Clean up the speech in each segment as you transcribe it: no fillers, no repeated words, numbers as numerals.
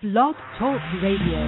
Blog Talk Radio.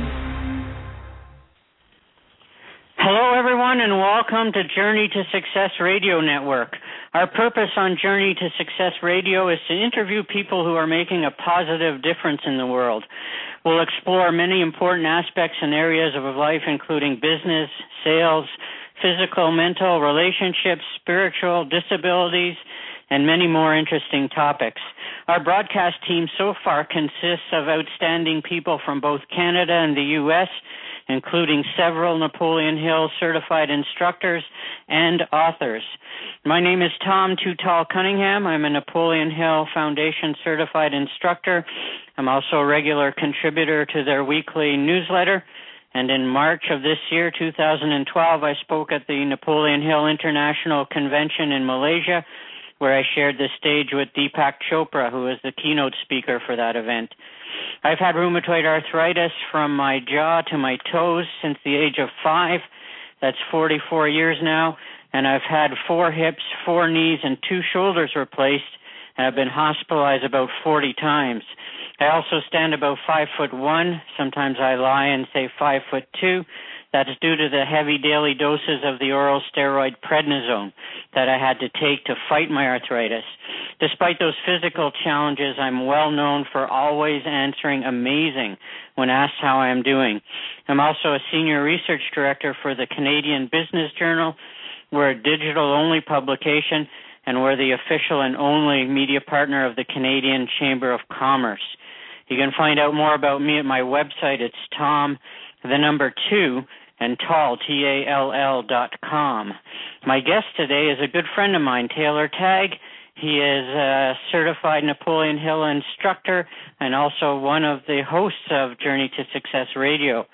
Hello, everyone, and welcome to Journey to Success Radio Network. Our purpose on Journey to Success Radio is to interview people who are making a positive difference in the world. We'll explore many important aspects and areas of life, including business, sales, physical, mental, relationships, spiritual, disabilities, and many more interesting topics. Our broadcast team so far consists of outstanding people from both Canada and the U.S., including several Napoleon Hill certified instructors and authors. My name is Tom Too Tall Cunningham. I'm a Napoleon Hill Foundation certified instructor. I'm also a regular contributor to their weekly newsletter. And in March of this year, 2012, I spoke at the Napoleon Hill International Convention in Malaysia, where I shared the stage with Deepak Chopra, who was the keynote speaker for that event. I've had rheumatoid arthritis from my jaw to my toes since the age of 5. That's 44 years now. And I've had 4 hips, 4 knees, and 2 shoulders replaced. And I've been hospitalized about 40 times. I also stand about 5'1". Sometimes I lie and say 5'2". That's due to the heavy daily doses of the oral steroid prednisone that I had to take to fight my arthritis. Despite those physical challenges, I'm well known for always answering amazing when asked how I am doing. I'm also a senior research director for the Canadian Business Journal. We're a digital-only publication, and we're the official and only media partner of the Canadian Chamber of Commerce. You can find out more about me at my website. It's Tom, the number 2, and tall, TALL.com. My guest today is a good friend of mine, Taylor Tagg. He is a certified Napoleon Hill instructor and also one of the hosts of Journey to Success Radio.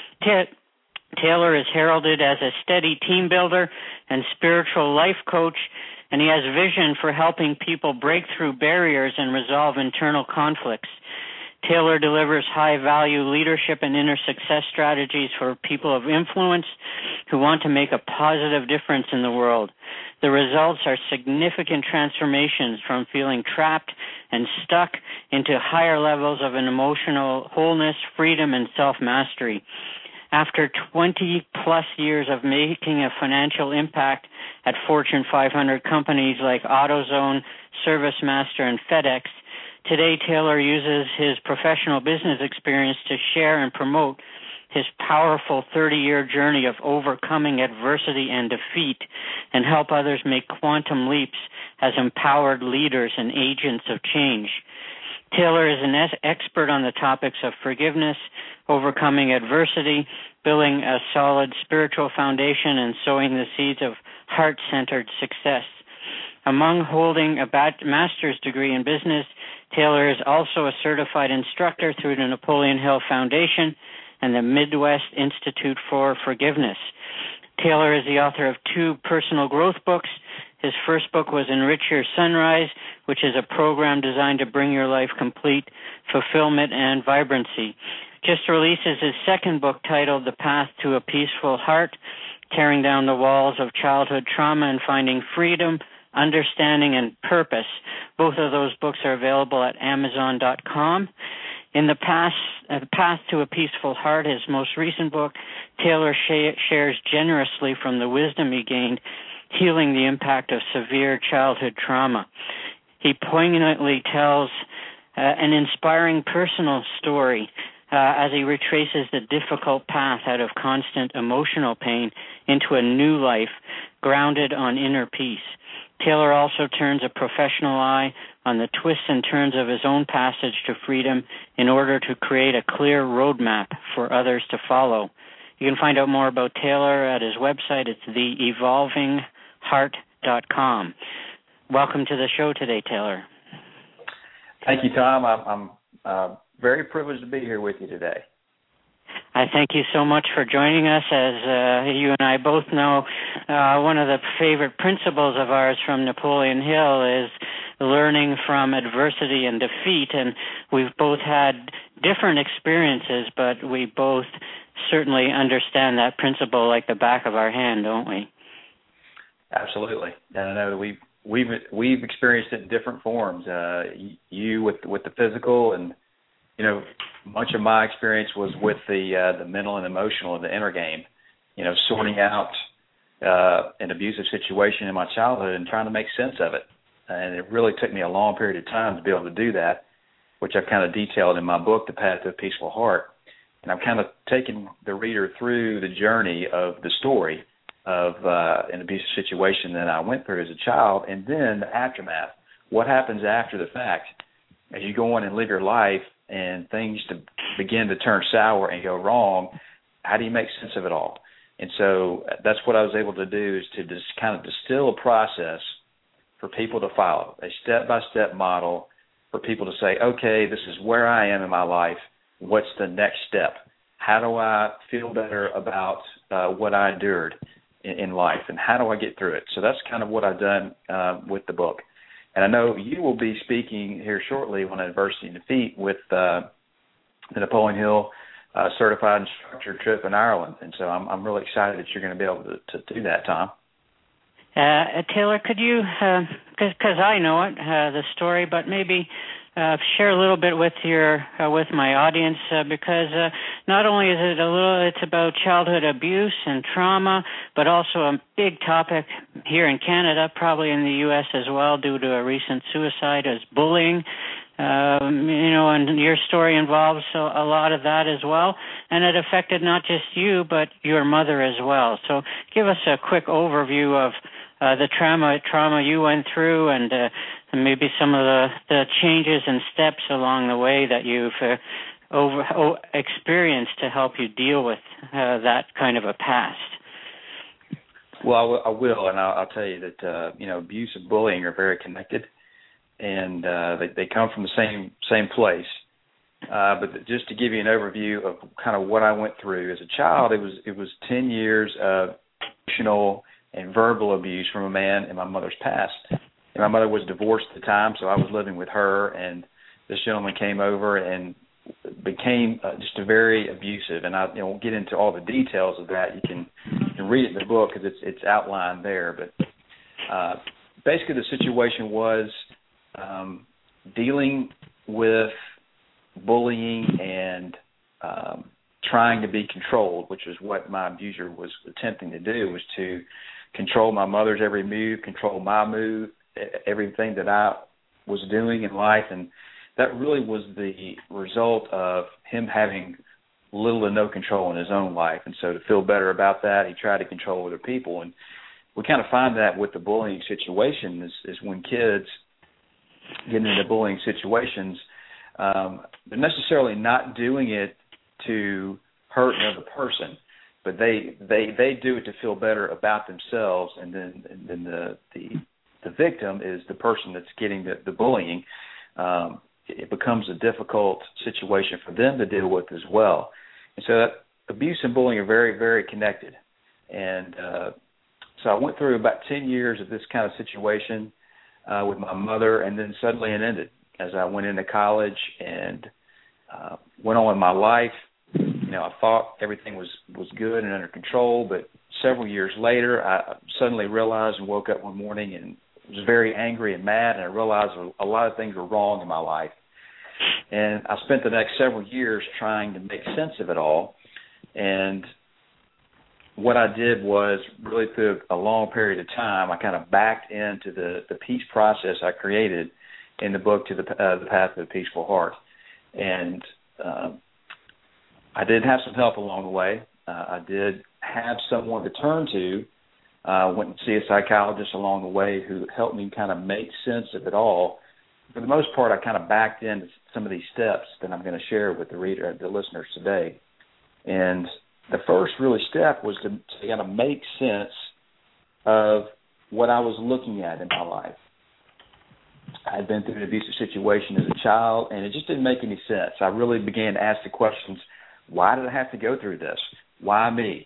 Taylor is heralded as a steady team builder and spiritual life coach, and he has vision for helping people break through barriers and resolve internal conflicts. Taylor delivers high-value leadership and inner success strategies for people of influence who want to make a positive difference in the world. The results are significant transformations from feeling trapped and stuck into higher levels of an emotional wholeness, freedom, and self-mastery. After 20-plus years of making a financial impact at Fortune 500 companies like AutoZone, ServiceMaster, and FedEx, today, Taylor uses his professional business experience to share and promote his powerful 30-year journey of overcoming adversity and defeat and help others make quantum leaps as empowered leaders and agents of change. Taylor is an expert on the topics of forgiveness, overcoming adversity, building a solid spiritual foundation, and sowing the seeds of heart-centered success. Among holding a master's degree in business, Taylor is also a certified instructor through the Napoleon Hill Foundation and the Midwest Institute for Forgiveness. Taylor is the author of 2 personal growth books. His first book was Enrich Your Sunrise, which is a program designed to bring your life complete fulfillment and vibrancy. Just releases his second book titled The Path to a Peaceful Heart, Tearing Down the Walls of Childhood Trauma and Finding Freedom, Understanding, and Purpose. Both of those books are available at Amazon.com. In The Path to a Peaceful Heart, his most recent book, Taylor shares generously from the wisdom he gained, healing the impact of severe childhood trauma. He poignantly tells an inspiring personal story as he retraces the difficult path out of constant emotional pain into a new life grounded on inner peace. Taylor also turns a professional eye on the twists and turns of his own passage to freedom in order to create a clear roadmap for others to follow. You can find out more about Taylor at his website. It's theevolvingheart.com. Welcome to the show today, Taylor. Thank you, Tom. I'm very privileged to be here with you today. I thank you so much for joining us. As you and I both know, one of the favorite principles of ours from Napoleon Hill is learning from adversity and defeat, and we've both had different experiences, but we both certainly understand that principle like the back of our hand, don't we? Absolutely. And I know that we've experienced it in different forms. You with the physical, and much of my experience was with the mental and emotional and the inner game, sorting out an abusive situation in my childhood and trying to make sense of it. And it really took me a long period of time to be able to do that, which I've kind of detailed in my book, The Path to a Peaceful Heart. And I've kind of taken the reader through the journey of the story of an abusive situation that I went through as a child, and then the aftermath. What happens after the fact as you go on and live your life and things begin to turn sour and go wrong? How do you make sense of it all? And so that's what I was able to do, is to just kind of distill a process for people to follow, a step-by-step model for people to say, okay, this is where I am in my life. What's the next step? How do I feel better about what I endured in life, and how do I get through it? So that's kind of what I've done with the book. And I know you will be speaking here shortly on Adversity and Defeat with the Napoleon Hill Certified Instructor trip in Ireland. And so I'm really excited that you're going to be able to do that, Tom. Taylor, could you, because I know it, the story, but maybe share a little bit with with my audience, because not only is it's about childhood abuse and trauma, but also a big topic here in Canada, probably in the U.S. as well, due to a recent suicide, is bullying. And your story involves a lot of that as well, and it affected not just you, but your mother as well. So give us a quick overview of the trauma you went through, and maybe some of the changes and steps along the way that you've experienced to help you deal with that kind of a past. Well, I will, and I'll tell you that abuse and bullying are very connected, and they come from the same place. But just to give you an overview of kind of what I went through as a child, it was 10 years of emotional and verbal abuse from a man in my mother's past. And my mother was divorced at the time, so I was living with her, and this gentleman came over and became just a very abusive. And I won't get into all the details of that. You can read it in the book because it's outlined there. But basically the situation was dealing with bullying and trying to be controlled, which was what my abuser was attempting to do, was to control my mother's every move, control my move, everything that I was doing in life. And that really was the result of him having little to no control in his own life. And so to feel better about that, he tried to control other people. And we kind of find that with the bullying situation is when kids get into bullying situations, they're necessarily not doing it to hurt another person, but they do it to feel better about themselves, and then the victim is the person that's getting the bullying. It becomes a difficult situation for them to deal with as well. And so abuse and bullying are very, very connected. And so I went through about 10 years of this kind of situation with my mother, and then suddenly it ended as I went into college and went on with my life. I thought everything was good and under control, but several years later, I suddenly realized and woke up one morning and was very angry and mad, and I realized a lot of things were wrong in my life. And I spent the next several years trying to make sense of it all. And what I did was, really through a long period of time, I kind of backed into the peace process I created in the book, to the Path to a Peaceful Heart. And I did have some help along the way. I did have someone to turn to. Went to see a psychologist along the way who helped me kind of make sense of it all. For the most part, I kind of backed into some of these steps that I'm going to share with the listeners today. And the first really step was to kind of make sense of what I was looking at in my life. I had been through an abusive situation as a child, and it just didn't make any sense. I really began to ask the questions, why did I have to go through this? Why me?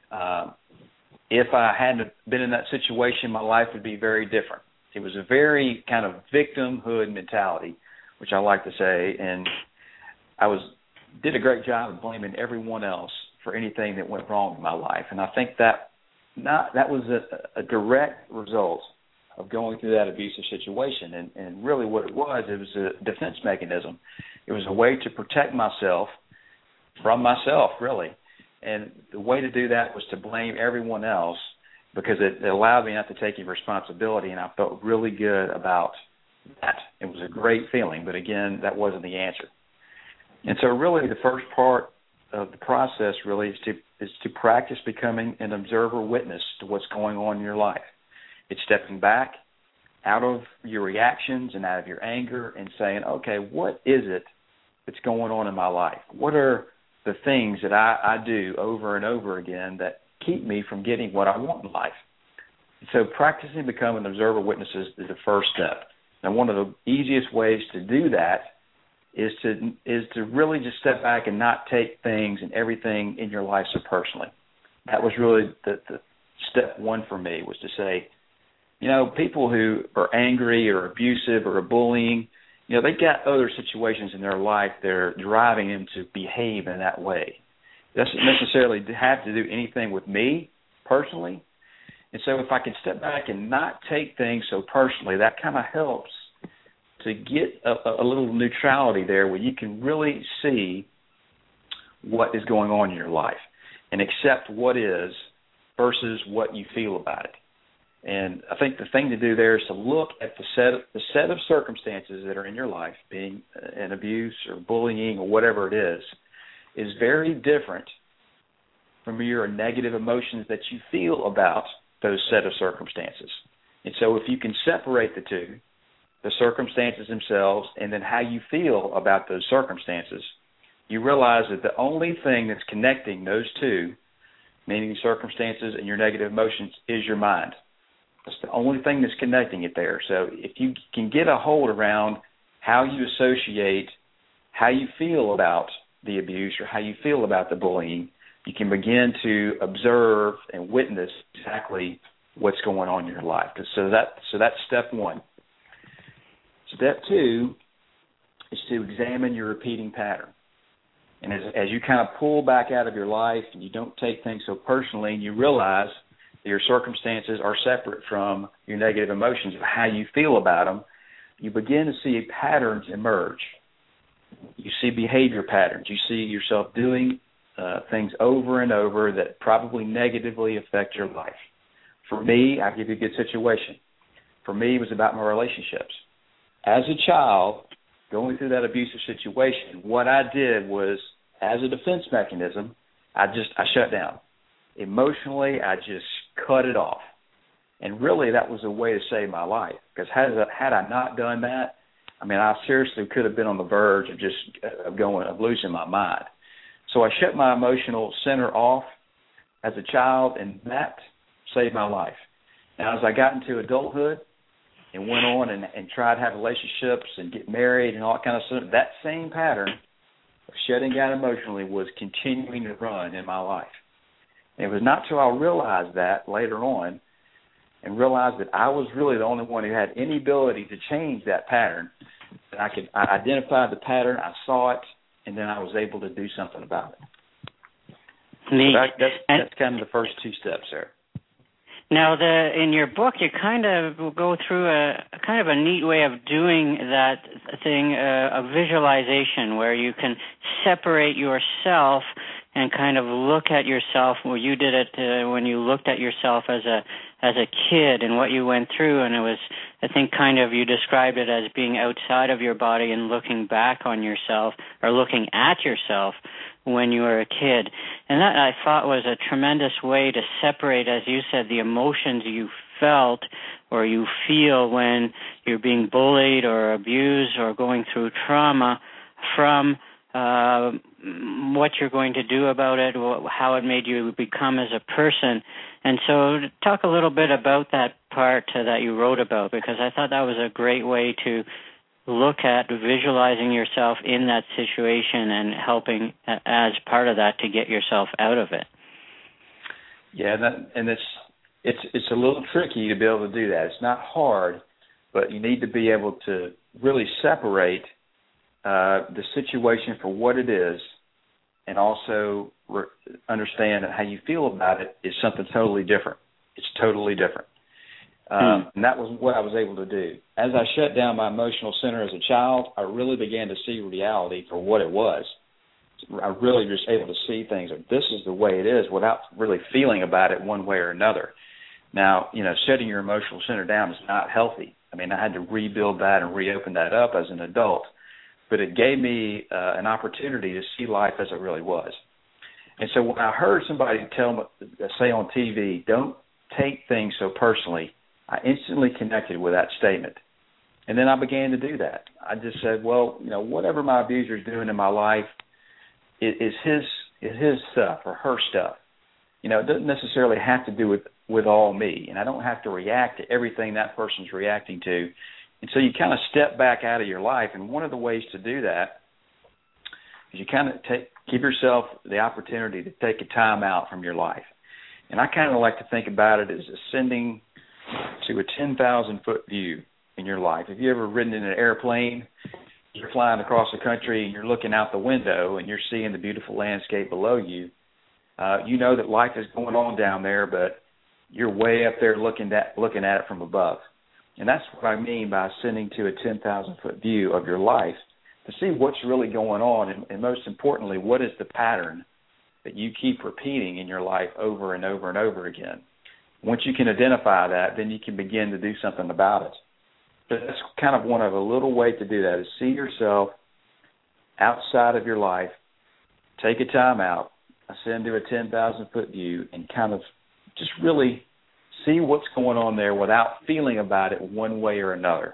If I hadn't been in that situation, my life would be very different. It was a very kind of victimhood mentality, which I like to say, and I did a great job of blaming everyone else for anything that went wrong in my life. And I think that was a direct result of going through that abusive situation. And really what it was a defense mechanism. It was a way to protect myself from myself, really. And the way to do that was to blame everyone else, because it allowed me not to take any responsibility, and I felt really good about that. It was a great feeling, but again, that wasn't the answer. And so really the first part of the process really is to practice becoming an observer witness to what's going on in your life. It's stepping back out of your reactions and out of your anger and saying, okay, what is it that's going on in my life? What are the things that I do over and over again that keep me from getting what I want in life? So practicing becoming an observer witness is the first step. And one of the easiest ways to do that is to really just step back and not take things and everything in your life so personally. That was really the step one for me, was to say, people who are angry or abusive or bullying, they got other situations in their life that are driving them to behave in that way. It doesn't necessarily have to do anything with me personally. And so if I can step back and not take things so personally, that kind of helps to get a little neutrality there, where you can really see what is going on in your life and accept what is versus what you feel about it. And I think the thing to do there is to look at the set of circumstances that are in your life, being an abuse or bullying or whatever it is very different from your negative emotions that you feel about those set of circumstances. And so if you can separate the two, the circumstances themselves and then how you feel about those circumstances, you realize that the only thing that's connecting those two, meaning circumstances and your negative emotions, is your mind. That's the only thing that's connecting it there. So if you can get a hold around how you associate how you feel about the abuse or how you feel about the bullying, you can begin to observe and witness exactly what's going on in your life. So that's step one. Step two is to examine your repeating pattern. And as you kind of pull back out of your life and you don't take things so personally, and you realize that your circumstances are separate from your negative emotions of how you feel about them, you begin to see patterns emerge. You see behavior patterns. You see yourself doing things over and over that probably negatively affect your life. For me, I'll give you a good situation. For me, it was about my relationships. As a child, going through that abusive situation, what I did was, as a defense mechanism, I shut down. Emotionally, I just cut it off. And really, that was a way to save my life. Because had I not done that, I seriously could have been on the verge of losing my mind. So I shut my emotional center off as a child, and that saved my life. Now, as I got into adulthood and went on and tried to have relationships and get married and all that kind of stuff, that same pattern of shutting down emotionally was continuing to run in my life. And it was not till I realized that later on and realized that I was really the only one who had any ability to change that pattern, that I identified the pattern, I saw it, and then I was able to do something about it. Neat. So that's kind of the first two steps there. Now, in your book, you kind of go through a kind of a neat way of doing that thing, a visualization, where you can separate yourself and kind of look at yourself. Well, you did it when you looked at yourself as a kid and what you went through, and it was, I think, kind of, you described it as being outside of your body and looking back on yourself or looking at yourself when you were a kid. And that, I thought, was a tremendous way to separate, as you said, the emotions you felt or you feel when you're being bullied or abused or going through trauma from what you're going to do about it, how it made you become as a person. And so talk a little bit about that part that you wrote about, because I thought that was a great way to look at visualizing yourself in that situation and helping as part of that to get yourself out of it. Yeah, and it's a little tricky to be able to do that. It's not hard, but you need to be able to really separate the situation for what it is, and also understand that how you feel about it is something totally different. It's totally different. And that was what I was able to do. As I shut down my emotional center as a child, I really began to see reality for what it was. I really was able to see things like this is the way it is without really feeling about it one way or another. Now, shutting your emotional center down is not healthy. I mean, I had to rebuild that and reopen that up as an adult. But it gave me an opportunity to see life as it really was. And so when I heard somebody say on TV, don't take things so personally, I instantly connected with that statement. And then I began to do that. I just said, well, whatever my abuser is doing in my life is his stuff or her stuff. It doesn't necessarily have to do with all me, and I don't have to react to everything that person's reacting to. And so you kind of step back out of your life, and one of the ways to do that is you kind of give yourself the opportunity to take a time out from your life. And I kind of like to think about it as ascending to a 10,000-foot view in your life. Have you ever ridden in an airplane? You're flying across the country, and you're looking out the window, and you're seeing the beautiful landscape below you. You know that life is going on down there, but you're way up there looking at it from above. And that's what I mean by ascending to a 10,000-foot view of your life, to see what's really going on, and most importantly, what is the pattern that you keep repeating in your life over and over and over again. Once you can identify that, then you can begin to do something about it. But that's kind of one of a little way to do that, is see yourself outside of your life, take a time out, ascend to a 10,000-foot view, and kind of just really see what's going on there without feeling about it one way or another.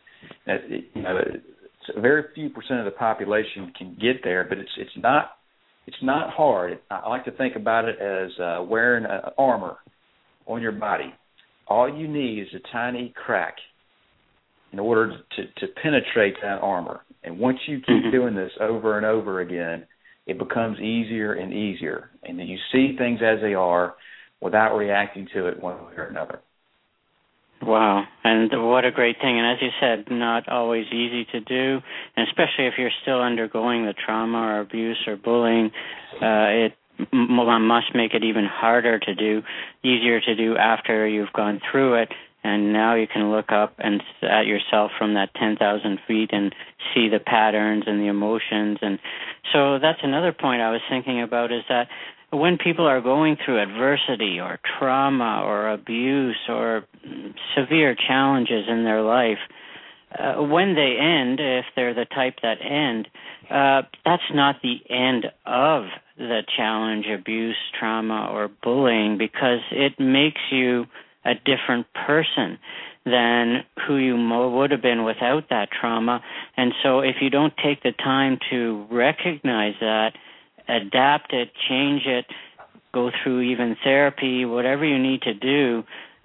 Very few percent of the population can get there, but it's not hard. I like to think about it as wearing armor on your body. All you need is a tiny crack in order to penetrate that armor. And once you keep doing this over and over again, it becomes easier and easier. And then you see things as they are without reacting to it one way or another. Wow, and what a great thing. And as you said, not always easy to do, and especially if you're still undergoing the trauma or abuse or bullying, it must make it even harder to do, easier to do after you've gone through it. And now you can look up and at yourself from that 10,000 feet and see the patterns and the emotions. And so that's another point I was thinking about, is that when people are going through adversity or trauma or abuse or severe challenges in their life, when they end, if they're the type that end, that's not the end of the challenge, abuse, trauma, or bullying, because it makes you a different person than who you would have been without that trauma. And so if you don't take the time to recognize that, adapt it, change it, go through even therapy, whatever you need to do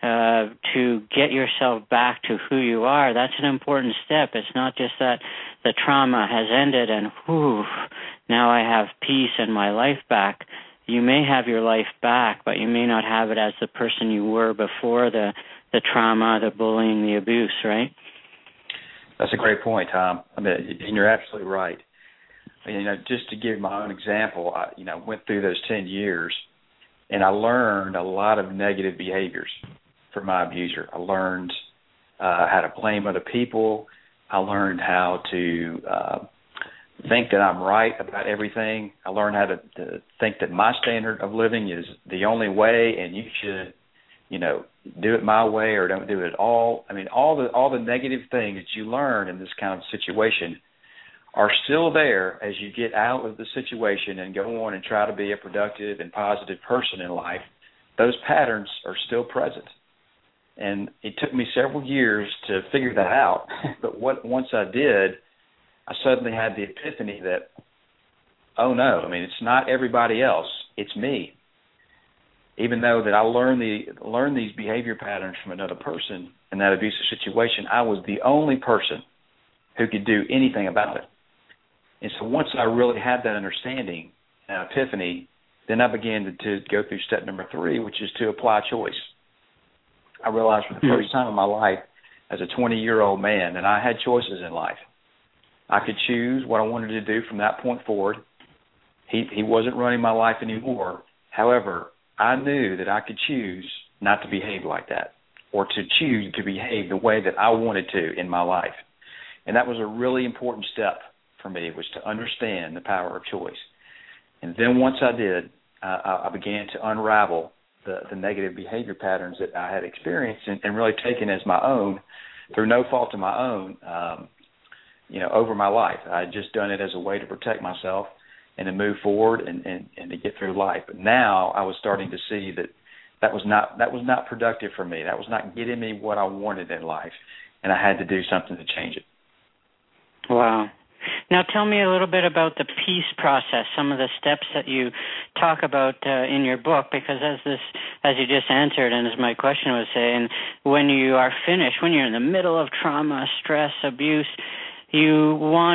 to get yourself back to who you are, that's an important step. It's not just that the trauma has ended and, whew, now I have peace and my life back. You may have your life back, but you may not have it as the person you were before the trauma, the bullying, the abuse, right? That's a great point, Tom. I mean, and you're absolutely right. Just to give my own example, I went through those 10 years, and I learned a lot of negative behaviors from my abuser. I learned how to blame other people. I learned how to think that I'm right about everything. I learned how to think that my standard of living is the only way, and you should, do it my way or don't do it at all. I mean, all the negative things that you learn in this kind of situation are still there as you get out of the situation and go on and try to be a productive and positive person in life. Those patterns are still present. And it took me several years to figure that out. But once I did, I suddenly had the epiphany that, oh no, it's not everybody else, it's me. Even though that I learned these behavior patterns from another person in that abusive situation, I was the only person who could do anything about it. And so once I really had that understanding, epiphany, then I began to go through step number 3, which is to apply choice. I realized for the first time in my life as a 20-year-old man that I had choices in life. I could choose what I wanted to do from that point forward. He wasn't running my life anymore. However, I knew that I could choose not to behave like that. or to choose to behave the way that I wanted to in my life. And that was a really important step for me, was to understand the power of choice. And then once I did, I began to unravel the negative behavior patterns that I had experienced and really taken as my own, through no fault of my own, over my life. I had just done it as a way to protect myself and to move forward and to get through life. But now I was starting to see that was not productive for me. That was not getting me what I wanted in life, and I had to do something to change it. Wow. Now tell me a little bit about the peace process, some of the steps that you talk about in your book, because as you just answered and as my question was saying, when you are finished, when you're in the middle of trauma, stress, abuse, you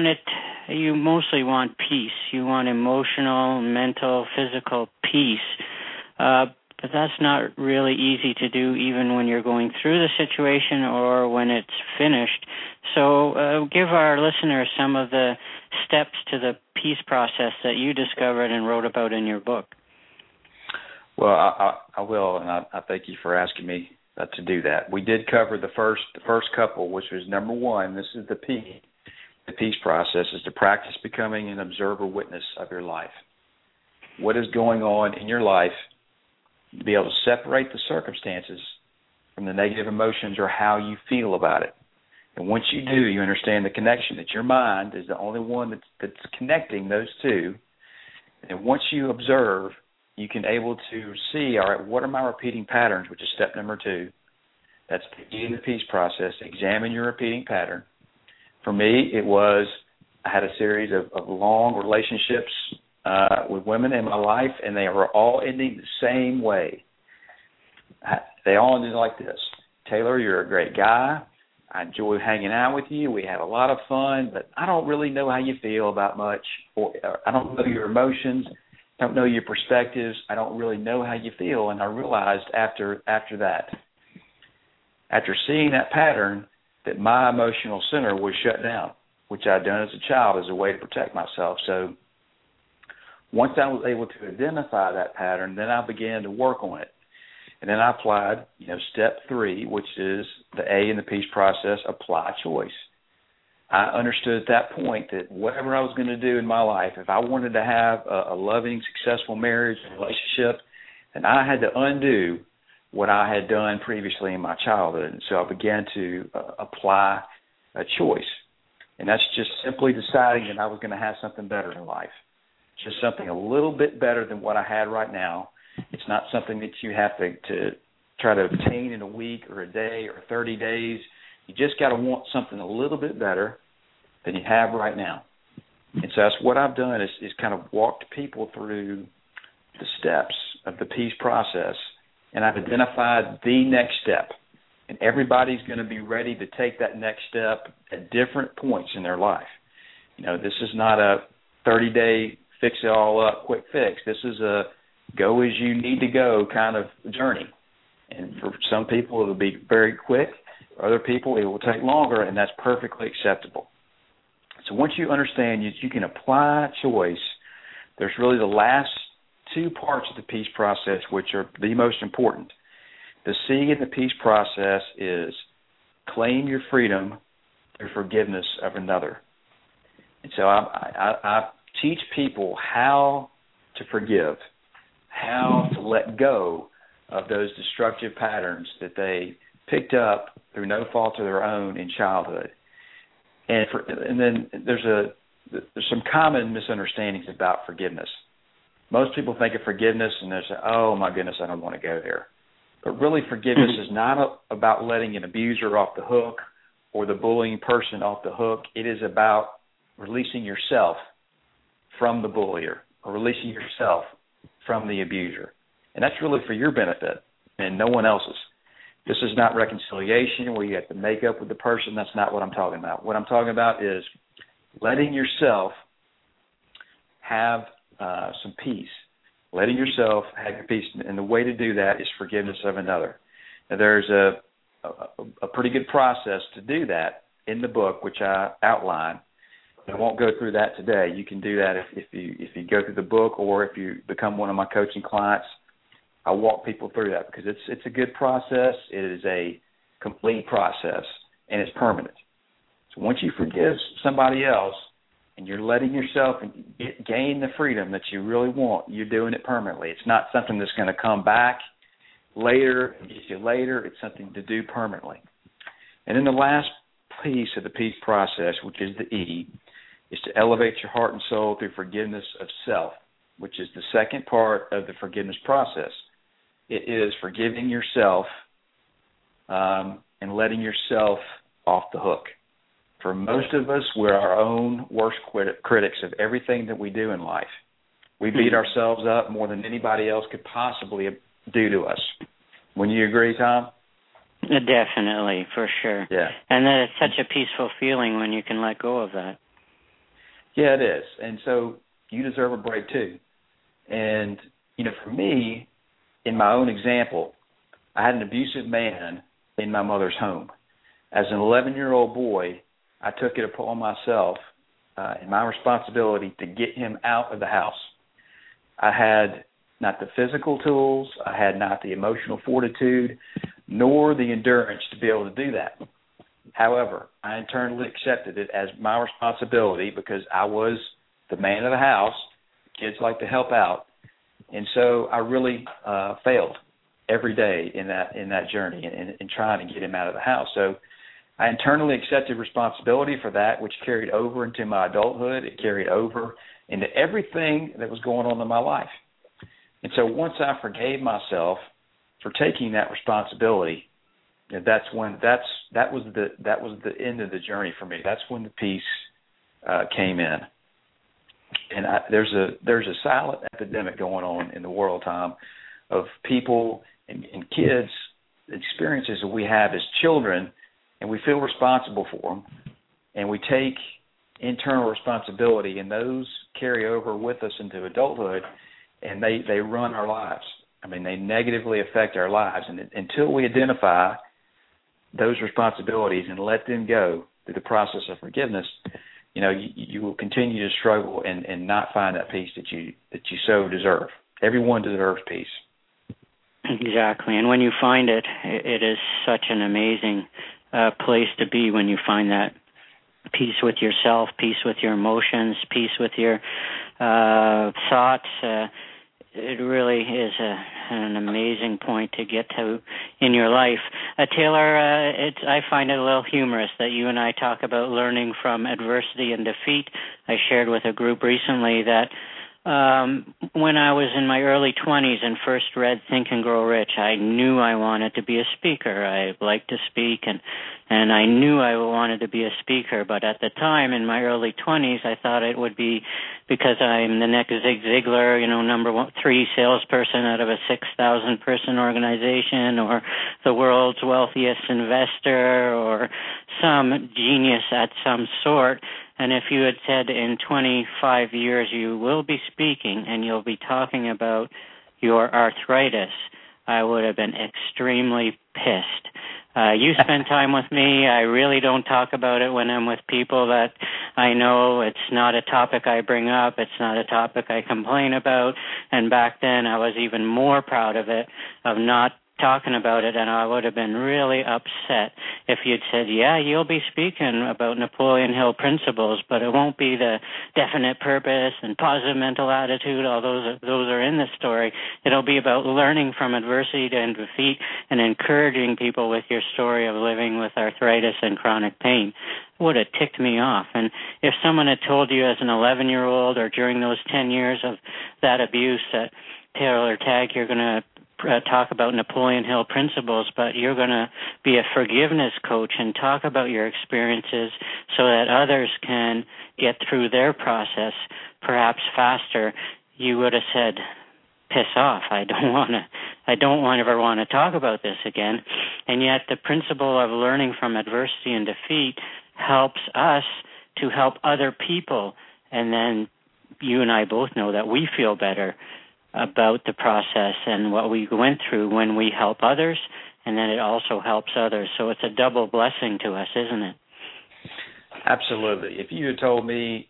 mostly want peace. You want emotional, mental, physical peace. But that's not really easy to do even when you're going through the situation or when it's finished. So give our listeners some of the steps to the peace process that you discovered and wrote about in your book. Well, I will, and I thank you for asking me to do that. We did cover the first couple, which was number one. This is the P. The peace process is to practice becoming an observer witness of your life. What is going on in your life? Be able to separate the circumstances from the negative emotions or how you feel about it. And once you do, you understand the connection, that your mind is the only one that's connecting those two. And once you observe, you can able to see, all right, what are my repeating patterns, which is step number 2. That's the E in the peace process. Examine your repeating pattern. For me, I had a series of long relationships with women in my life, and they were all ending the same way. They all ended like this. Taylor, you're a great guy. I enjoy hanging out with you. We had a lot of fun, but I don't really know how you feel about much. Or I don't know your emotions. I don't know your perspectives. I don't really know how you feel. And I realized after that, after seeing that pattern, that my emotional center was shut down, which I'd done as a child as a way to protect myself. So once I was able to identify that pattern, then I began to work on it. And then I applied, step 3, which is the A in the peace process, apply choice. I understood at that point that whatever I was going to do in my life, if I wanted to have a loving, successful marriage and relationship, then I had to undo what I had done previously in my childhood. And so I began to apply a choice. And that's just simply deciding that I was going to have something better in life, just something a little bit better than what I had right now. It's not something that you have to try to obtain in a week or a day or 30 days. You just got to want something a little bit better than you have right now. And so that's what I've done is kind of walked people through the steps of the peace process, and I've identified the next step. And everybody's going to be ready to take that next step at different points in their life. This is not a 30-day fix-it-all-up quick fix. This is a go as you need to go kind of journey. And for some people, it will be very quick. For other people, it will take longer, and that's perfectly acceptable. So once you understand you can apply choice, there's really the last 2 parts of the peace process which are the most important. The C in the peace process is claim your freedom through forgiveness of another. And so I teach people how to forgive, how to let go of those destructive patterns that they picked up through no fault of their own in childhood. And then there's some common misunderstandings about forgiveness. Most people think of forgiveness and they say, oh, my goodness, I don't want to go there. But really, forgiveness is not about letting an abuser off the hook or the bullying person off the hook. It is about releasing yourself from the bullier or releasing yourself from the abuser. And that's really for your benefit and no one else's. This is not reconciliation where you have to make up with the person. That's not what I'm talking about. What I'm talking about is letting yourself have some peace, letting yourself have your peace. And the way to do that is forgiveness of another. Now, there's a pretty good process to do that in the book, which I outline. I won't go through that today. You can do that if you go through the book or if you become one of my coaching clients. I walk people through that because it's a good process. It is a complete process, and it's permanent. So once you forgive somebody else and you're letting yourself gain the freedom that you really want, you're doing it permanently. It's not something that's going to come back later and get you later. It's something to do permanently. And then the last piece of the peace process, which is the E, is to elevate your heart and soul through forgiveness of self, which is the second part of the forgiveness process. It is forgiving yourself and letting yourself off the hook. For most of us, we're our own worst critics of everything that we do in life. We beat ourselves up more than anybody else could possibly do to us. Wouldn't you agree, Tom? Definitely, for sure. Yeah. And that it's such a peaceful feeling when you can let go of that. Yeah, it is. And so you deserve a break too. And, for me, in my own example, I had an abusive man in my mother's home. As an 11-year-old boy, I took it upon myself and my responsibility to get him out of the house. I had not the physical tools, I had not the emotional fortitude, nor the endurance to be able to do that. However, I internally accepted it as my responsibility because I was the man of the house. Kids like to help out. And so I really failed every day in that journey in trying to get him out of the house. So I internally accepted responsibility for that, which carried over into my adulthood. It carried over into everything that was going on in my life. And so once I forgave myself for taking that responsibility, that was the end of the journey for me. That's when the peace came in. And there's a silent epidemic going on in the world, Tom, of people and kids, experiences that we have as children, and we feel responsible for them, and we take internal responsibility, and those carry over with us into adulthood, and they run our lives. I mean, they negatively affect our lives, and until we identify those responsibilities and let them go through the process of forgiveness, you will continue to struggle and not find that peace that you so deserve. Everyone deserves peace. Exactly, and when you find it, it is such an amazing place to be when you find that peace with yourself, peace with your emotions, peace with your thoughts. It really is an amazing point to get to in your life. Taylor, I find it a little humorous that you and I talk about learning from adversity and defeat. I shared with a group recently that when I was in my early 20s and first read Think and Grow Rich, I knew I wanted to be a speaker. I liked to speak, and I knew I wanted to be a speaker. But at the time, in my early 20s, I thought it would be because I'm the next Zig Ziglar, number 3 salesperson out of a 6,000-person organization, or the world's wealthiest investor, or some genius at some sort. And if you had said in 25 years you will be speaking and you'll be talking about your arthritis, I would have been extremely pissed. You spend time with me. I really don't talk about it when I'm with people that I know. It's not a topic I bring up. It's not a topic I complain about. And back then I was even more proud of it, of not talking about it, and I would have been really upset if you'd said, yeah, you'll be speaking about Napoleon Hill principles, but it won't be the definite purpose and positive mental attitude. All those are in the story. It'll be about learning from adversity and defeat and encouraging people with your story of living with arthritis and chronic pain. It would have ticked me off. And if someone had told you as an 11-year-old or during those 10 years of that abuse that, Taylor Tag, you're going to talk about Napoleon Hill principles, but you're going to be a forgiveness coach and talk about your experiences so that others can get through their process perhaps faster, you would have said, piss off. I don't ever want to talk about this again. And yet the principle of learning from adversity and defeat helps us to help other people. And then you and I both know that we feel better about the process and what we went through when we help others, and then it also helps others. So it's a double blessing to us, isn't it? Absolutely. If you had told me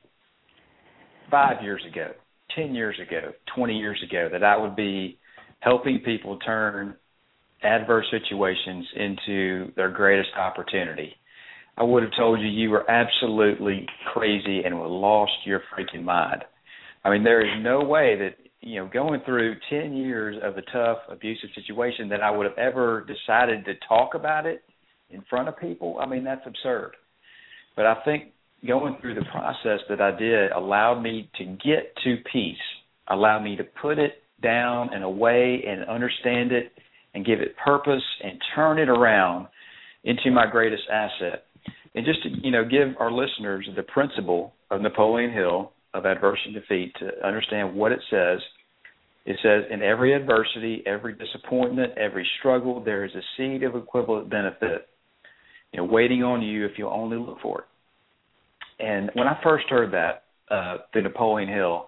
5 years ago, 10 years ago, 20 years ago that I would be helping people turn adverse situations into their greatest opportunity. I would have told you you were absolutely crazy and would have lost your freaking mind. I mean, there is no way that, going through 10 years of a tough, abusive situation that I would have ever decided to talk about it in front of people. I mean, that's absurd. But I think going through the process that I did allowed me to get to peace, allowed me to put it down and away and understand it and give it purpose and turn it around into my greatest asset. And just to, give our listeners the principle of Napoleon Hill of adversity and defeat to understand what it says. It says, in every adversity, every disappointment, every struggle, there is a seed of equivalent benefit, waiting on you if you'll only look for it. And when I first heard that through Napoleon Hill,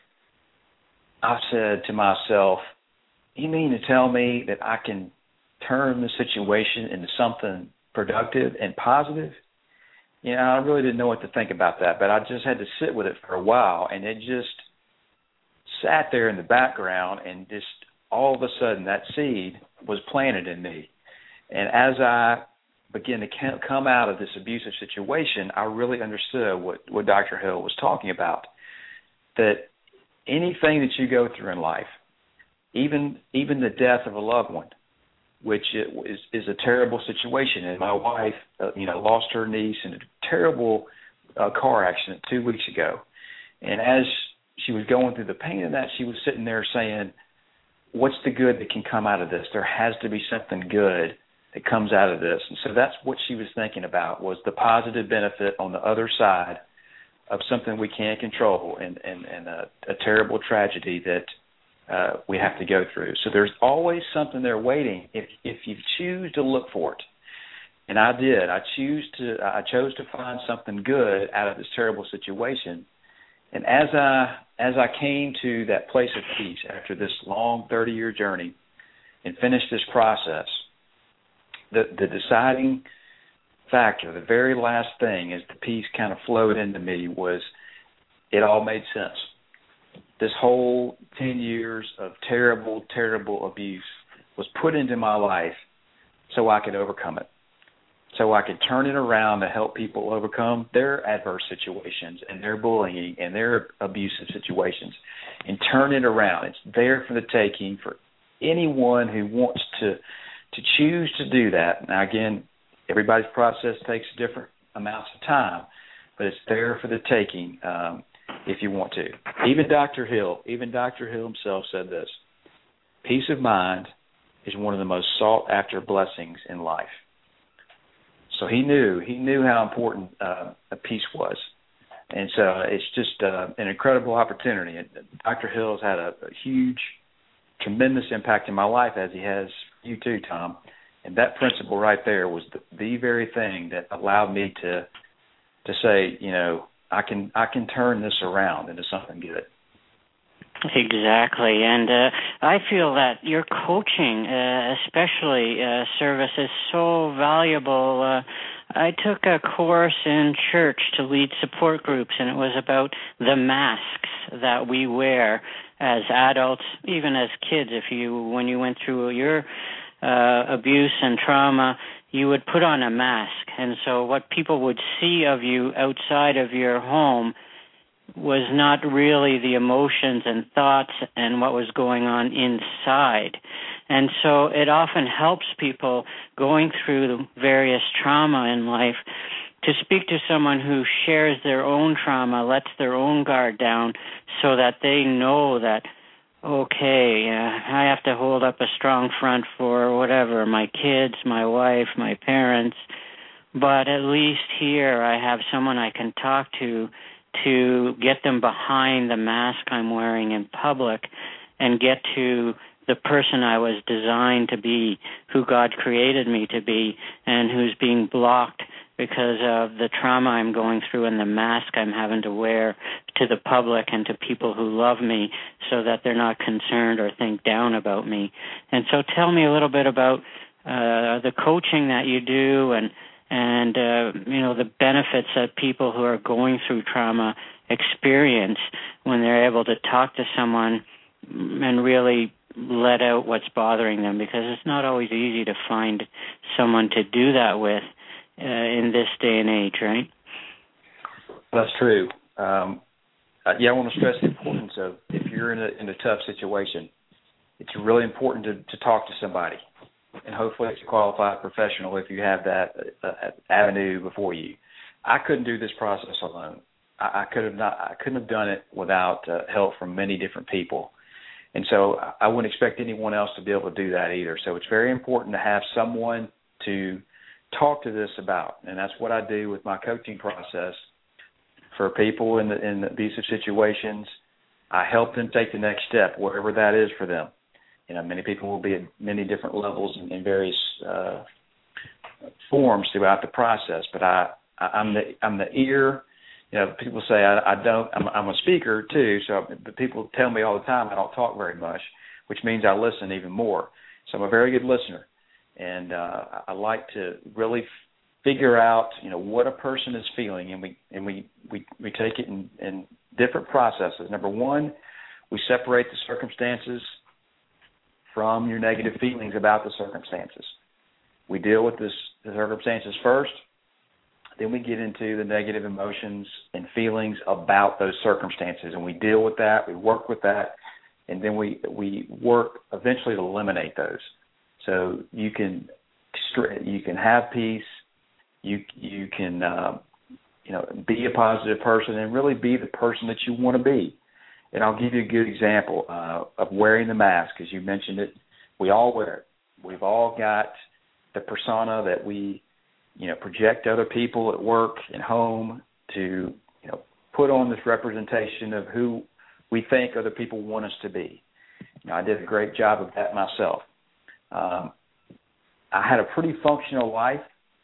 I said to myself, you mean to tell me that I can turn the situation into something productive and positive? I really didn't know what to think about that, but I just had to sit with it for a while, and it just sat there in the background, and just all of a sudden that seed was planted in me. And as I began to come out of this abusive situation, I really understood what Dr. Hill was talking about, that anything that you go through in life, even the death of a loved one, which is a terrible situation. And my wife, lost her niece in a terrible car accident 2 weeks ago. And as she was going through the pain of that, she was sitting there saying, what's the good that can come out of this? There has to be something good that comes out of this. And so that's what she was thinking about, was the positive benefit on the other side of something we can't control and a terrible tragedy that we have to go through. So there's always something there waiting if you choose to look for it. And I did. I chose to find something good out of this terrible situation. And as I came to that place of peace after this long 30-year journey and finished this process, the deciding factor, the very last thing as the peace kind of flowed into me, was it all made sense. This whole 10 years of terrible, terrible abuse was put into my life so I could overcome it, so I could turn it around to help people overcome their adverse situations and their bullying and their abusive situations, and turn it around. It's there for the taking for anyone who wants to choose to do that. Now, again, everybody's process takes different amounts of time, but it's there for the taking if you want to. Even Dr. Hill himself said this: peace of mind is one of the most sought-after blessings in life. So he knew how important a peace was. And so it's just an incredible opportunity. And Dr. Hill has had a huge, tremendous impact in my life, as he has you too, Tom. And that principle right there was the very thing that allowed me to say, I can turn this around into something good. Exactly, and I feel that your coaching, especially service, is so valuable. I took a course in church to lead support groups, and it was about the masks that we wear as adults, even as kids. When you went through your abuse and trauma, you would put on a mask, and so what people would see of you outside of your home was not really the emotions and thoughts and what was going on inside. And so it often helps people going through the various trauma in life to speak to someone who shares their own trauma, lets their own guard down, so that they know that, okay, I have to hold up a strong front for whatever, my kids, my wife, my parents, but at least here I have someone I can talk to get them behind the mask I'm wearing in public and get to the person I was designed to be, who God created me to be, and who's being blocked because of the trauma I'm going through and the mask I'm having to wear to the public and to people who love me, so that they're not concerned or think down about me. And so tell me a little bit about the coaching that you do and the benefits that people who are going through trauma experience when they're able to talk to someone and really let out what's bothering them, because it's not always easy to find someone to do that with in this day and age, right? That's true. I want to stress the importance of, if you're in a tough situation, it's really important to talk to somebody, and hopefully it's a qualified professional if you have that avenue before you. I couldn't do this process alone. I couldn't have done it without help from many different people. And so I wouldn't expect anyone else to be able to do that either. So it's very important to have someone to talk to this about. And that's what I do with my coaching process for people in abusive situations. I help them take the next step, wherever that is for them. Many people will be at many different levels in various forms throughout the process. But I'm the ear. People say I'm a speaker too, so people tell me all the time I don't talk very much, which means I listen even more. So I'm a very good listener, and I like to really figure out what a person is feeling, and we take it in different processes. Number one, we separate the circumstances from your negative feelings about the circumstances. We deal with the circumstances first. Then we get into the negative emotions and feelings about those circumstances, and we deal with that, we work with that, and then we work eventually to eliminate those. So you can have peace, you can be a positive person and really be the person that you want to be. And I'll give you a good example of wearing the mask, as you mentioned it. We all wear it. We've all got the persona that we project other people at work and home to, put on this representation of who we think other people want us to be. I did a great job of that myself. I had a pretty functional life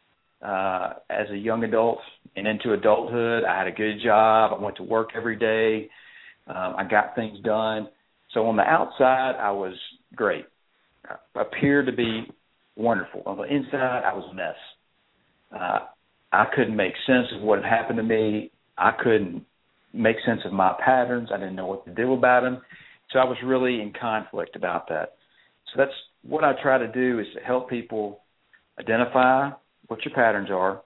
as a young adult and into adulthood. I had a good job. I went to work every day. I got things done. So on the outside, I was great. I appeared to be wonderful. On the inside, I was a mess. I couldn't make sense of what had happened to me. I couldn't make sense of my patterns. I didn't know what to do about them. So I was really in conflict about that. So that's what I try to do, is to help people identify what your patterns are.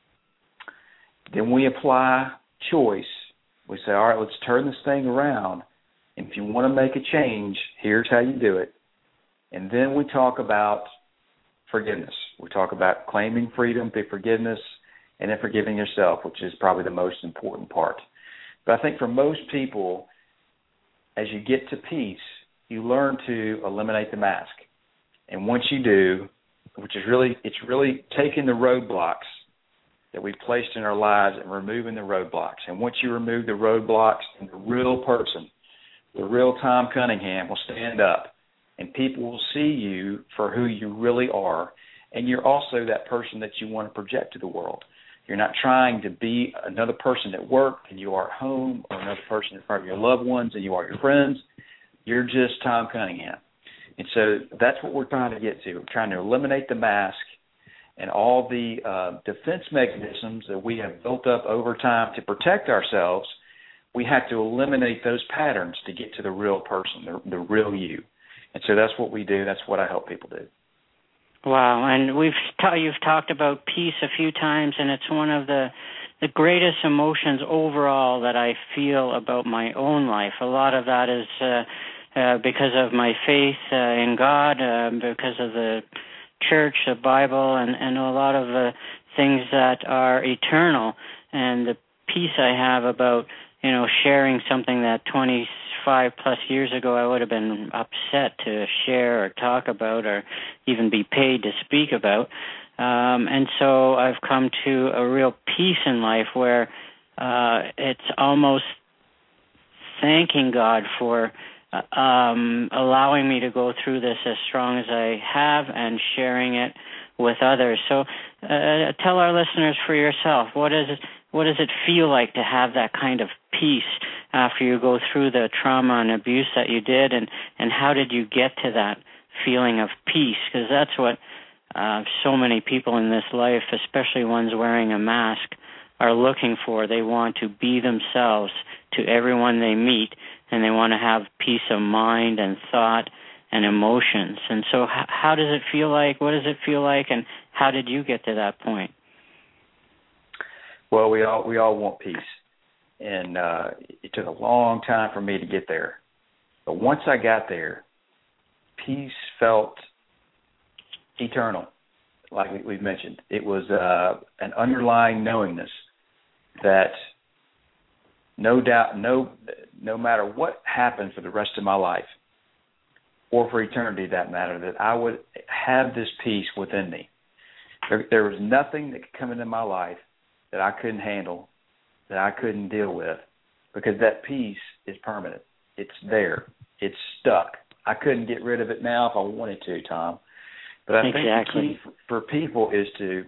Then we apply choice. We say, all right, let's turn this thing around. And if you want to make a change, here's how you do it. And then we talk about forgiveness. We talk about claiming freedom through forgiveness, and then forgiving yourself, which is probably the most important part. But I think for most people, as you get to peace, you learn to eliminate the mask. And once you do, it's really taking the roadblocks that we've placed in our lives and removing the roadblocks. And once you remove the roadblocks, and the real person, the real Tom Cunningham, will stand up, and people will see you for who you really are. And you're also that person that you want to project to the world. You're not trying to be another person at work and you are at home, or another person in front of your loved ones and you are your friends. You're just Tom Cunningham. And so that's what we're trying to get to. We're trying to eliminate the mask and all the defense mechanisms that we have built up over time to protect ourselves. We have to eliminate those patterns to get to the real person, the real you. And so that's what we do. That's what I help people do. Wow, and you've talked about peace a few times, and it's one of the greatest emotions overall that I feel about my own life. A lot of that is because of my faith in God, because of the church, the Bible, and a lot of the things that are eternal, and the peace I have about sharing something that 25 plus years ago I would have been upset to share or talk about or even be paid to speak about. And so I've come to a real peace in life where it's almost thanking God for allowing me to go through this as strong as I have and sharing it with others. So tell our listeners for yourself, what does it feel like to have that kind of peace after you go through the trauma and abuse that you did, and how did you get to that feeling of peace? Because that's what so many people in this life, especially ones wearing a mask, are looking for. They want to be themselves to everyone they meet, and they want to have peace of mind and thought and emotions. And so how does it feel like? What does it feel like? And how did you get to that point? Well, we all want peace. And it took a long time for me to get there. But once I got there, peace felt eternal, like we've mentioned. It was an underlying knowingness that no doubt, no matter what happened for the rest of my life, or for eternity, that matter, that I would have this peace within me. There was nothing that could come into my life that I couldn't handle, that I couldn't deal with, because that peace is permanent. It's there. It's stuck. I couldn't get rid of it now if I wanted to, Tom. But I think the key for people is to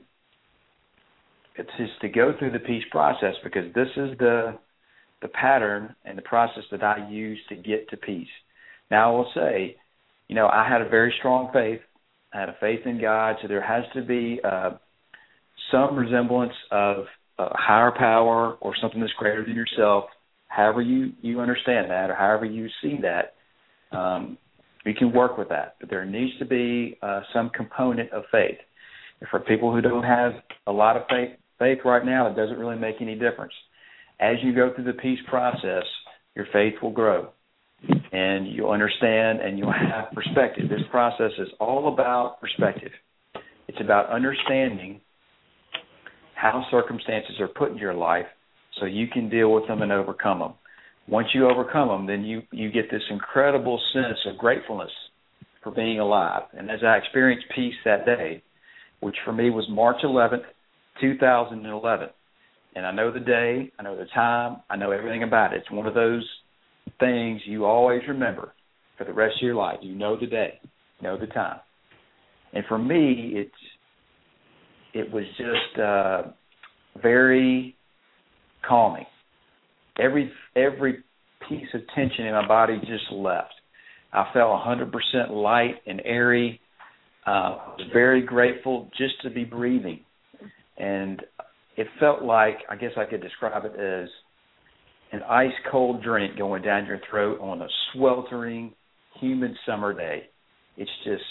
go through the peace process, because this is the pattern and the process that I use to get to peace. Now, I will say, I had a very strong faith. I had a faith in God, so there has to be some resemblance of a higher power or something that's greater than yourself, however you understand that or however you see that. You can work with that, but there needs to be some component of faith. And for people who don't have a lot of faith right now, it doesn't really make any difference. As you go through the peace process, your faith will grow, and you'll understand and you'll have perspective. This process is all about perspective. It's about understanding how circumstances are put in your life so you can deal with them and overcome them. Once you overcome them, then you get this incredible sense of gratefulness for being alive. And as I experienced peace that day, which for me was March 11th, 2011, and I know the day, I know the time, I know everything about it. It's one of those things you always remember for the rest of your life. You know the day, you know the time. And for me, it was just very calming. Every piece of tension in my body just left. I felt 100% light and airy. I was very grateful just to be breathing. And it felt like, I guess I could describe it as an ice-cold drink going down your throat on a sweltering, humid summer day. It's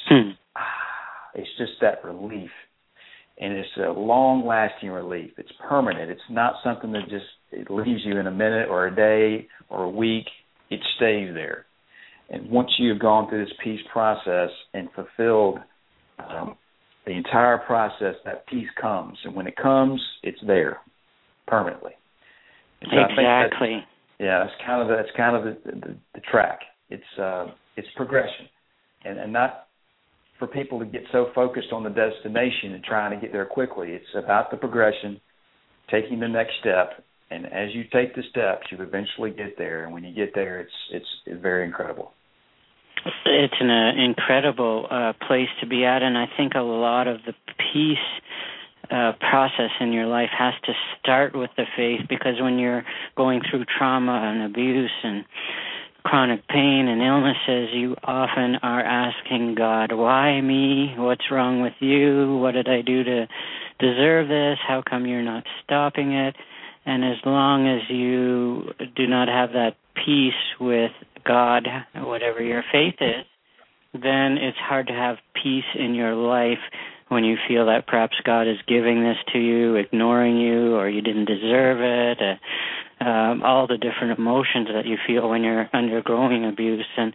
just that relief. And it's a long-lasting relief. It's permanent. It's not something that just it leaves you in a minute or a day or a week. It stays there. And once you have gone through this peace process and fulfilled the entire process, that peace comes. And when it comes, it's there permanently. And so exactly. That's kind of the track. It's progression, and not for people to get so focused on the destination and trying to get there quickly. It's about the progression, taking the next step, and as you take the steps, you eventually get there. And when you get there, it's very incredible. It's an incredible place to be at, and I think a lot of the peace process in your life has to start with the faith, because when you're going through trauma and abuse and chronic pain and illnesses, you often are asking God, why me? What's wrong with you? What did I do to deserve this? How come you're not stopping it? And as long as you do not have that peace with God, whatever your faith is, then it's hard to have peace in your life when you feel that perhaps God is giving this to you, ignoring you, or you didn't deserve it, all the different emotions that you feel when you're undergoing abuse. And,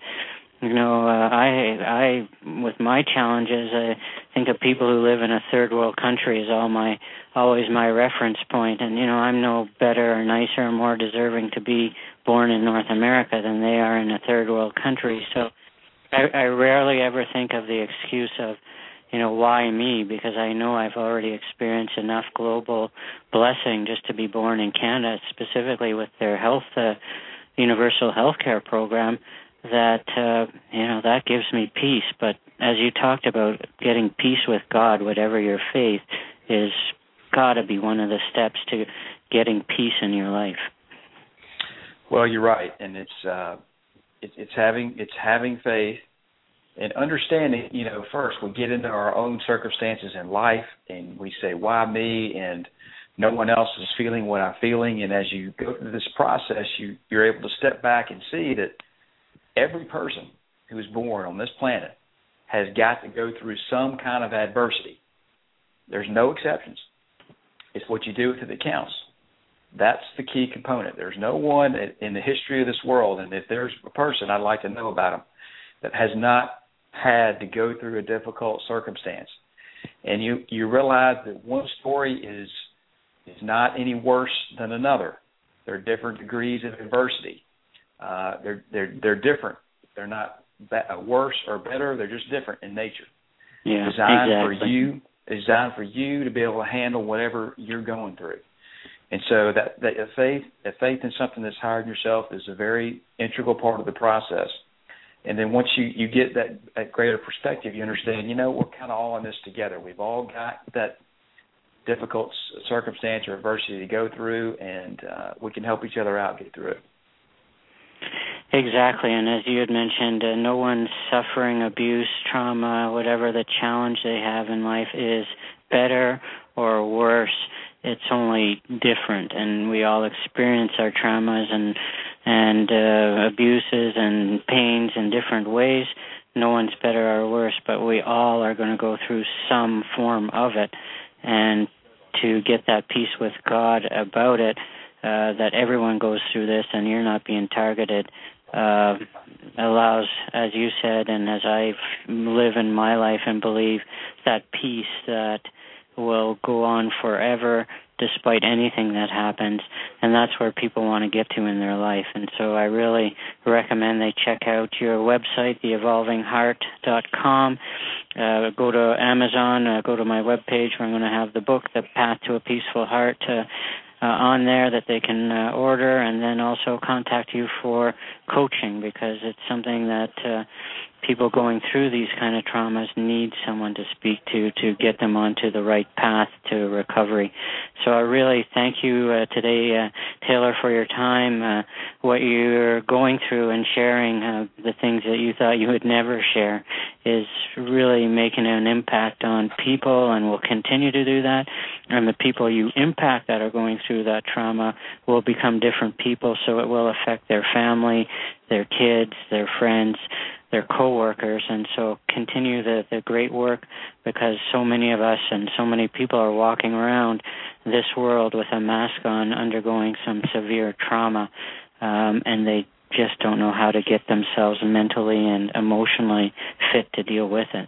I with my challenges, I think of people who live in a third world country is always my reference point. And, I'm no better or nicer or more deserving to be born in North America than they are in a third world country. So I rarely ever think of the excuse of, why me? Because I know I've already experienced enough global blessing just to be born in Canada, specifically with their universal health care program, that, that gives me peace. But as you talked about, getting peace with God, whatever your faith is, got to be one of the steps to getting peace in your life. Well, you're right, and it's having faith. And understanding, first we get into our own circumstances in life and we say, why me? And no one else is feeling what I'm feeling. And as you go through this process, you're able to step back and see that every person who is born on this planet has got to go through some kind of adversity. There's no exceptions. It's what you do with it that counts. That's the key component. There's no one in the history of this world, and if there's a person, I'd like to know about them, that has not had to go through a difficult circumstance. And you realize that one story is not any worse than another. There are different degrees of adversity. They're different. They're not worse or better. They're just different in nature. Yeah, Designed for you to be able to handle whatever you're going through. And so that faith in something that's higher than yourself is a very integral part of the process. And then once you get that greater perspective, you understand, we're kind of all in this together. We've all got that difficult circumstance or adversity to go through, and we can help each other out get through it. Exactly, and as you had mentioned, no one's suffering abuse, trauma, whatever the challenge they have in life is better or worse. It's only different, and we all experience our traumas and abuses and pains in different ways. No one's better or worse, but we all are going to go through some form of it, and to get that peace with God about it, that everyone goes through this and you're not being targeted, allows, as you said, and as I live in my life and believe, that peace that will go on forever despite anything that happens, and that's where people want to get to in their life. And so I really recommend they check out your website, theevolvingheart.com. Go to Amazon, go to my webpage where I'm going to have the book, The Path to a Peaceful Heart, on there that they can order, and then also contact you for coaching, because it's something that people going through these kind of traumas need someone to speak to get them onto the right path to recovery. So I really thank you today, Taylor, for your time, what you're going through and sharing the things that you thought you would never share is really making an impact on people and will continue to do that. And the people you impact that are going through that trauma will become different people, so it will affect their family, their kids, their friends, their co-workers, and so continue the great work, because so many of us and so many people are walking around this world with a mask on, undergoing some severe trauma, and they just don't know how to get themselves mentally and emotionally fit to deal with it.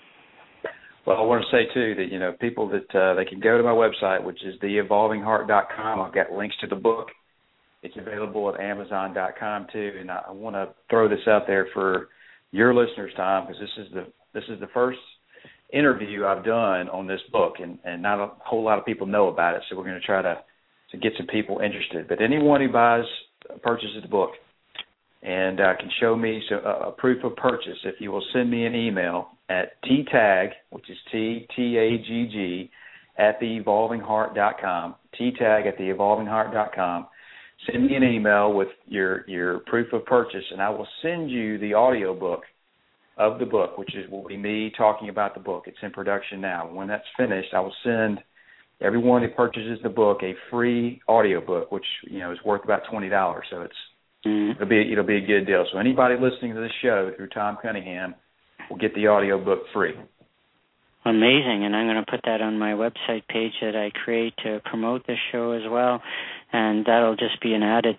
Well, I want to say, too, that, people that they can go to my website, which is theevolvingheart.com. I've got links to the book. It's available at Amazon.com, too, and I want to throw this out there for your listeners, Tom, because this is the first interview I've done on this book, and not a whole lot of people know about it, so we're going to try to get some people interested. But anyone who purchases the book and can show me a proof of purchase, if you will send me an email at TTAG, which is TTAGG, at theevolvingheart.com, TTAG at theevolvingheart.com. Send me an email with your proof of purchase, and I will send you the audio book of the book, which will be me talking about the book. It's in production now. When that's finished, I will send everyone who purchases the book a free audio book, which is worth about $20. So it'll be a good deal. So anybody listening to this show through Tom Cunningham will get the audio book free. Amazing, and I'm going to put that on my website page that I create to promote this show as well, and that'll just be an added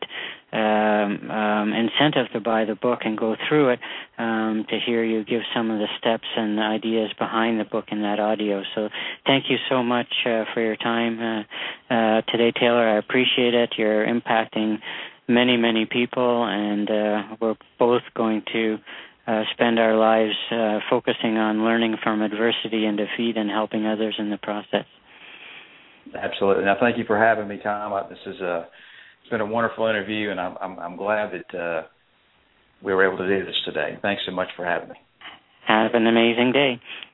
incentive to buy the book and go through it, to hear you give some of the steps and ideas behind the book in that audio. So thank you so much for your time today, Taylor. I appreciate it. You're impacting many, many people, and we're both going to spend our lives focusing on learning from adversity and defeat and helping others in the process. Absolutely. Now, thank you for having me, Tom. It's been a wonderful interview, and I'm glad that we were able to do this today. Thanks so much for having me. Have an amazing day.